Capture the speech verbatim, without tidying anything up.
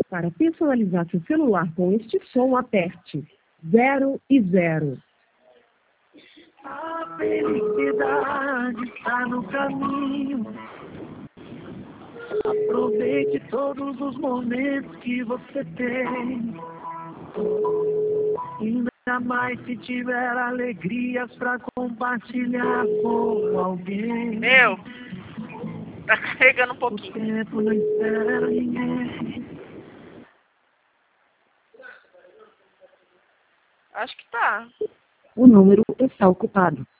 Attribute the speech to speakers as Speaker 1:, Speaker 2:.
Speaker 1: Para personalizar seu celular com este som, aperte zero e zero.
Speaker 2: A felicidade está no caminho. Aproveite todos os momentos que você tem. Ainda mais se tiver alegrias pra compartilhar com alguém.
Speaker 3: Meu, tá carregando um
Speaker 2: O
Speaker 3: pouquinho.
Speaker 2: tempo não espera ninguém.
Speaker 3: Acho que tá.
Speaker 1: O número está ocupado.